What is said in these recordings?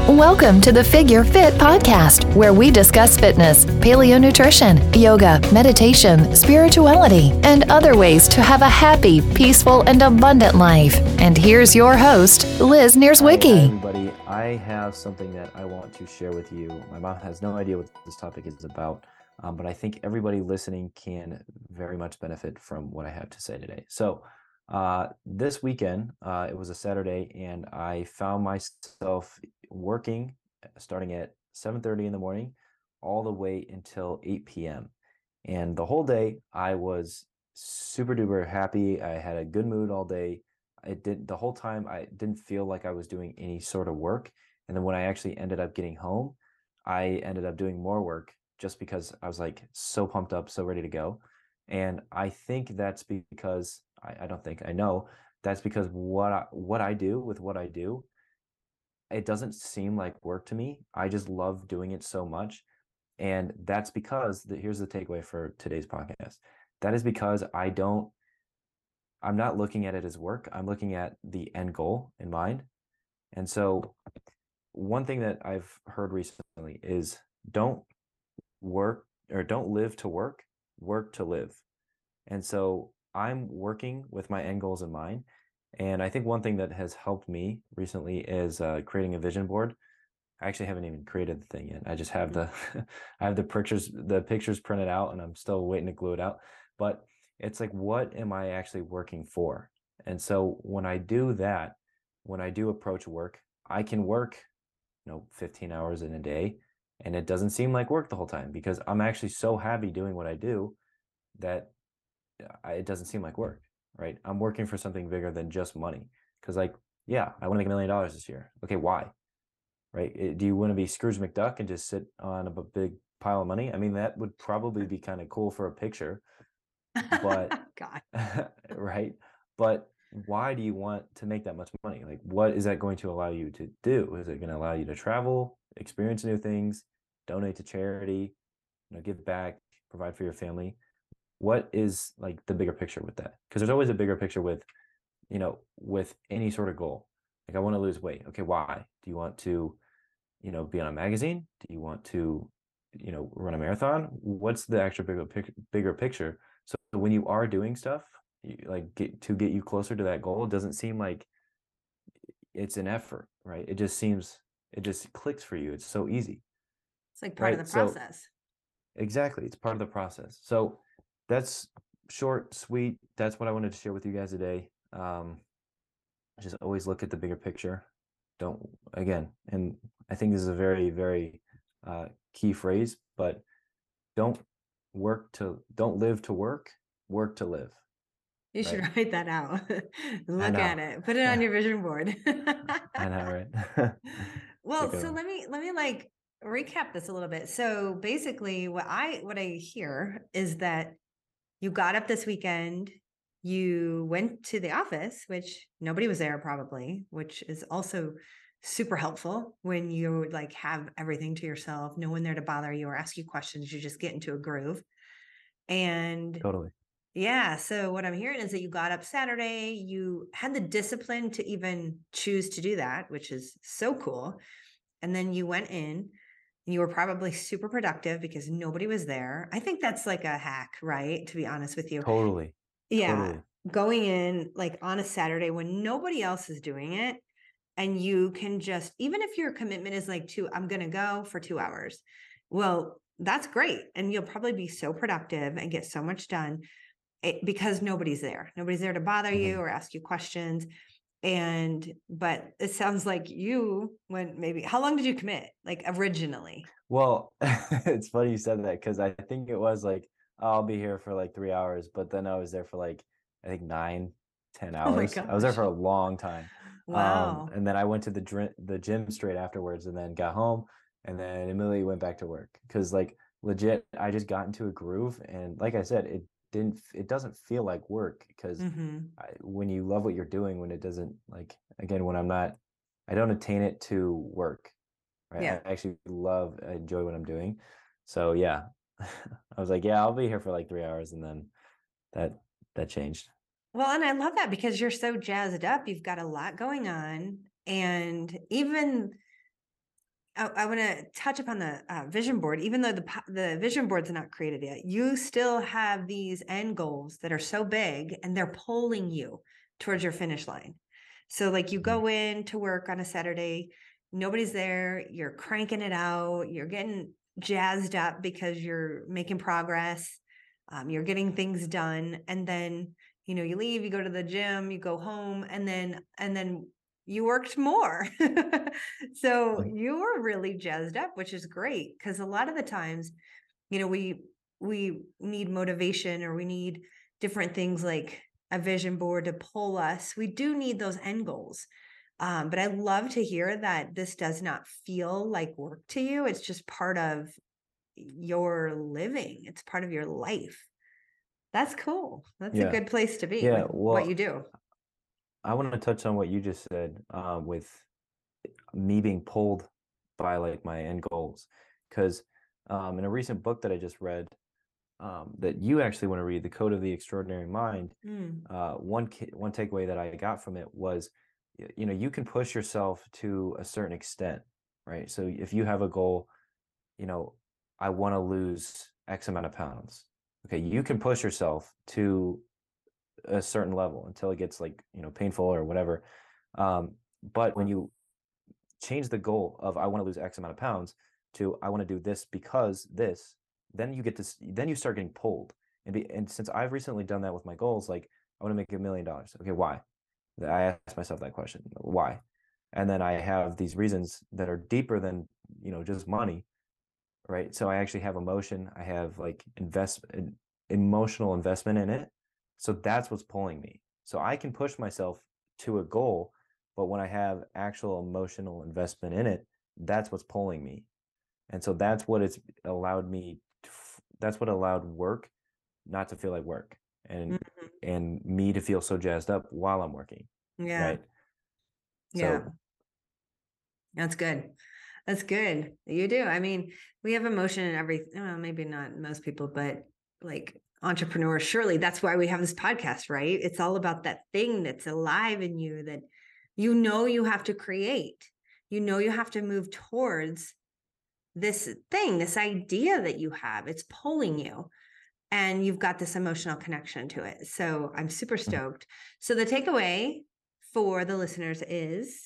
Welcome to the Figure Fit podcast, where we discuss fitness, paleo nutrition, yoga, meditation, spirituality, and other ways to have a happy, peaceful, and abundant life. And here's your host, Liz Nierzwicki. Hi, everybody. I have something that I want to share with you. My mom has no idea what this topic is about, but I think everybody listening can very much benefit from what I have to say today. So this weekend, it was a Saturday, and I found myself working starting at 7:30 in the morning all the way until 8 p.m. And the whole day I was super duper happy. I had a good mood all day. The whole time I didn't feel like I was doing any sort of work. And then when I actually ended up getting home, I ended up doing more work just because I was like so pumped up, so ready to go. And I think that's because I don't think I know that's because what I do with what I do, it doesn't seem like work to me. I just love doing it so much. And that's because here's the takeaway for today's podcast. That is because I'm not looking at it as work. I'm looking at the end goal in mind. And so one thing that I've heard recently is don't live to work, work to live. And so I'm working with my end goals in mind. And I think one thing that has helped me recently is creating a vision board. I actually haven't even created the thing yet. I just have I have the pictures printed out, and I'm still waiting to glue it out. But it's like, what am I actually working for? And so when I do that, when I do approach work, I can work, 15 hours in a day, and it doesn't seem like work the whole time because I'm actually so happy doing what I do that it doesn't seem like work, right? I'm working for something bigger than just money. Because yeah, I want to make $1 million this year. Okay, why? Right? Do you want to be Scrooge McDuck and just sit on a big pile of money? I mean, that would probably be kind of cool for a picture, but God. right? But why do you want to make that much money? Like, what is that going to allow you to do? Is it going to allow you to travel, experience new things, donate to charity, give back, provide for your family? What is like the bigger picture with that? Because there's always a bigger picture with any sort of goal. Like, I want to lose weight. Okay, why? Do you want to be on a magazine? Do you want to run a marathon? What's the actual bigger picture? So when you are doing stuff get you closer to that goal, it doesn't seem like it's an effort, right? It just clicks for you. It's so easy. It's like part of the process. Exactly, it's part of the process. So that's short, sweet. That's what I wanted to share with you guys today. Just always look at the bigger picture. And I think this is a very, very key phrase, but don't live to work, work to live. You should write that out. Look at it. Put it on your vision board. I know, right? Well, so let me like recap this a little bit. So basically what I hear is that you got up this weekend, you went to the office, which nobody was there probably, which is also super helpful when you like have everything to yourself, no one there to bother you or ask you questions. You just get into a groove. And totally. Yeah. So what I'm hearing is that you got up Saturday, you had the discipline to even choose to do that, which is so cool. And then you went in and you were probably super productive because nobody was there. I think that's like a hack, right? To be honest with you. Totally. Yeah. Totally. Going in like on a Saturday when nobody else is doing it. And you can just, even if your commitment is like I'm going to go for 2 hours. Well, that's great. And you'll probably be so productive and get so much done. Because nobody's there to bother you or ask you questions. But it sounds like you went how long did you commit? Like originally? Well, it's funny you said that because I think it was like, I'll be here for like 3 hours, but then I was there for like, I think 9, 10 hours. I was there for a long time. Wow. And then I went to the gym straight afterwards and then got home and then immediately went back to work. Cause like legit, I just got into a groove. And like I said, it doesn't feel like work because when you love what you're doing, when it doesn't again, I don't attain it to work, right? Yeah. I actually I enjoy what I'm doing. So yeah, I was like, yeah, I'll be here for like 3 hours. And then that changed. Well, and I love that because you're so jazzed up. You've got a lot going on. And even I want to touch upon the vision board. Even though the vision board's not created yet, you still have these end goals that are so big and they're pulling you towards your finish line. So like you go in to work on a Saturday, nobody's there, you're cranking it out, you're getting jazzed up because you're making progress, you're getting things done. And then, you leave, you go to the gym, you go home, and then you worked more. So you were really jazzed up, which is great. Cause a lot of the times, we need motivation, or we need different things like a vision board to pull us. We do need those end goals. But I love to hear that this does not feel like work to you. It's just part of your living. It's part of your life. That's cool. That's a good place to be with what you do. I want to touch on what you just said with me being pulled by like my end goals, because in a recent book that I just read, that you actually want to read, The Code of the Extraordinary Mind, one takeaway that I got from it was, you can push yourself to a certain extent, right? So if you have a goal, I want to lose X amount of pounds. Okay, you can push yourself to a certain level until it gets like, painful or whatever. But when you change the goal of I want to lose X amount of pounds to I want to do this because this, then you start getting pulled. And since I've recently done that with my goals, like I want to make $1 million. Okay, why? I asked myself that question, why? And then I have these reasons that are deeper than, just money, right? So I actually have emotion. I have like emotional investment in it. So that's what's pulling me. So I can push myself to a goal, but when I have actual emotional investment in it, that's what's pulling me. And so that's what it's allowed me to, that's what allowed work not to feel like work, and me to feel so jazzed up while I'm working. Yeah. Right. Yeah. So, that's good. That's good. You do. I mean, we have emotion in everything. Well, maybe not most people, but like entrepreneurs, surely that's why we have this podcast, right? It's all about that thing that's alive in you that you have to create. You have to move towards this thing, this idea that you have. It's pulling you, and you've got this emotional connection to it. So I'm super stoked. So the takeaway for the listeners is?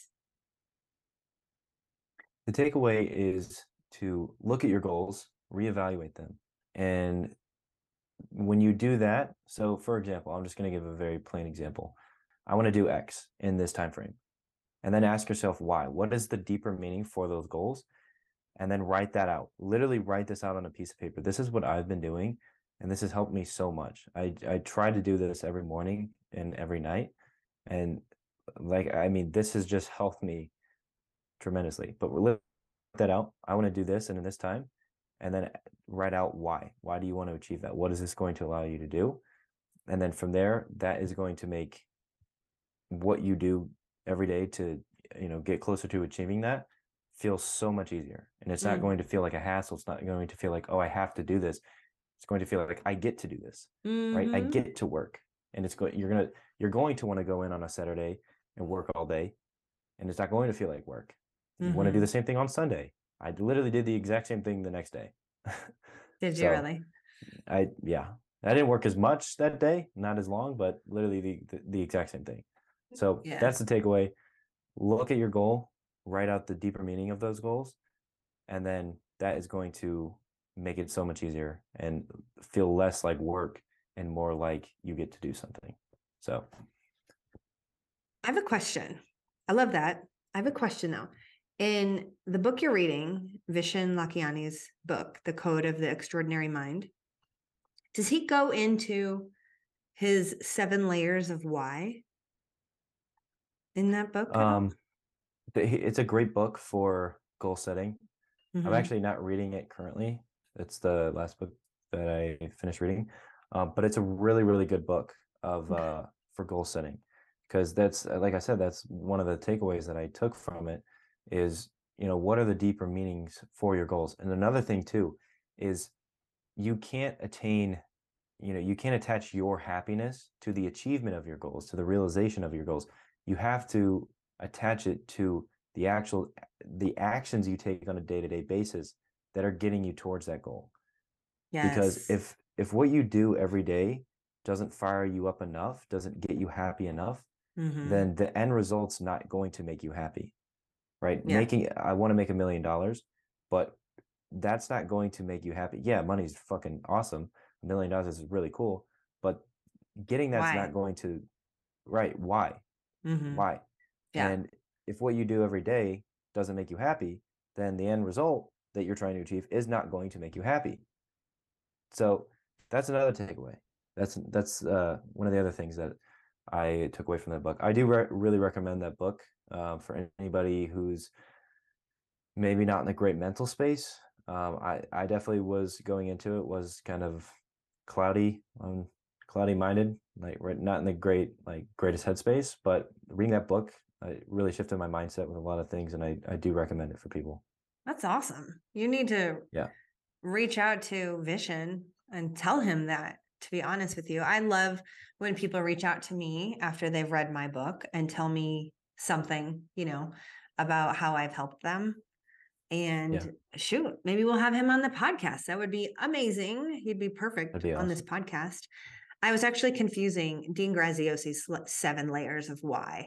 The takeaway is to look at your goals, reevaluate them. And when you do that, so for example, I'm just going to give a very plain example. I want to do X in this time frame. And then ask yourself why. What is the deeper meaning for those goals? And then write that out. Literally write this out on a piece of paper. This is what I've been doing, and this has helped me so much. I try to do this every morning and every night. And this has just helped me tremendously. But we'll that out. I want to do this and in this time, and then write out why. Why do you want to achieve that? What is this going to allow you to do? And then from there, that is going to make what you do every day to, get closer to achieving that feel so much easier. And it's not going to feel like a hassle. It's not going to feel like, oh, I have to do this. It's going to feel like I get to do this, right? I get to work, and you're going to want to go in on a Saturday and work all day, and it's not going to feel like work. You want to do the same thing on Sunday. I literally did the exact same thing the next day. Did you really? I didn't work as much that day, not as long, but literally the exact same thing. So that's the takeaway. Look at your goal, write out the deeper meaning of those goals, and then that is going to make it so much easier and feel less like work and more like you get to do something. So I have a question. I love that. I have a question though. In the book you're reading, Vishen Lakhiani's book, The Code of the Extraordinary Mind, does he go into his 7 layers of why in that book? It's a great book for goal setting. I'm actually not reading it currently. It's the last book that I finished reading, but it's a really, really good book for goal setting, because that's, like I said, that's one of the takeaways that I took from it is, what are the deeper meanings for your goals? And another thing too is you can't attach your happiness to the achievement of your goals, to the realization of your goals. You have to attach it to the actions you take on a day-to-day basis that are getting you towards that goal. Because Yes. if what you do every day doesn't fire you up enough, doesn't get you happy enough, Mm-hmm. then the end result's not going to make you happy, right? Yeah. I want to make $1 million, but that's not going to make you happy. Yeah, money's fucking awesome. $1 million is really cool, but getting that's Why? not going to, right? Why? Mm-hmm. Why? Yeah. And if what you do every day doesn't make you happy, then the end result that you're trying to achieve is not going to make you happy. So that's another takeaway. That's one of the other things that I took away from that book. I do really recommend that book for anybody who's maybe not in a great mental space. I definitely was going into it was kind of cloudy, cloudy minded, like right, not in the greatest headspace. But reading that book, it really shifted my mindset with a lot of things, and I do recommend it for people. That's awesome. You need to Yeah, reach out to Vishen and tell him that, to be honest with you. I love when people reach out to me after they've read my book and tell me something, about how I've helped them. yeah, And shoot, maybe we'll have him on the podcast. That would be amazing. He'd be that'd perfect be on this awesome. podcast. I was actually confusing Dean Graziosi's 7 layers of why.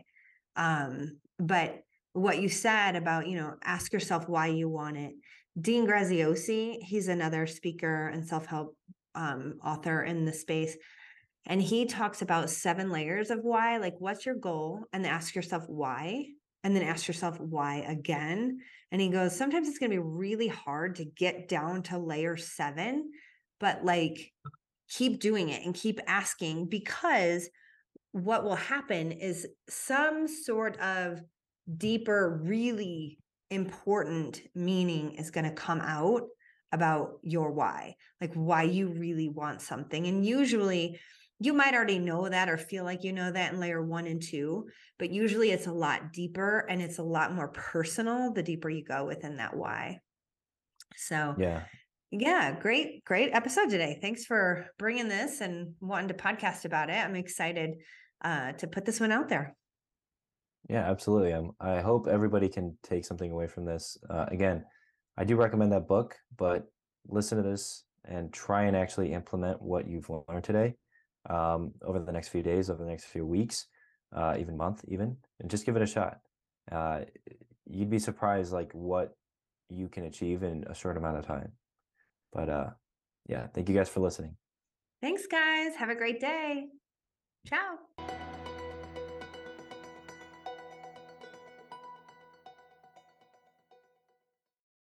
But what you said about, ask yourself why you want it. Dean Graziosi, he's another speaker and self-help author in the space. And he talks about 7 layers of why, like what's your goal? And then ask yourself why, and then ask yourself why again. And he goes, sometimes it's going to be really hard to get down to layer 7, but like keep doing it and keep asking, because what will happen is some sort of deeper, really important meaning is going to come out about your why, like why you really want something. And usually you might already know that or feel like you know that in layer 1 and 2, but usually it's a lot deeper and it's a lot more personal the deeper you go within that why. So Yeah, yeah, great episode today. Thanks for bringing this and wanting to podcast about it. I'm excited to put this one out there. yeah, absolutely. I hope everybody can take something away from this. Again, I do recommend that book, but listen to this and try and actually implement what you've learned today over the next few days, over the next few weeks, even month, even, and just give it a shot. Uh, you'd be surprised like what you can achieve in a short amount of time. But yeah, thank you guys for listening. Thanks, guys. Have a great day. Ciao.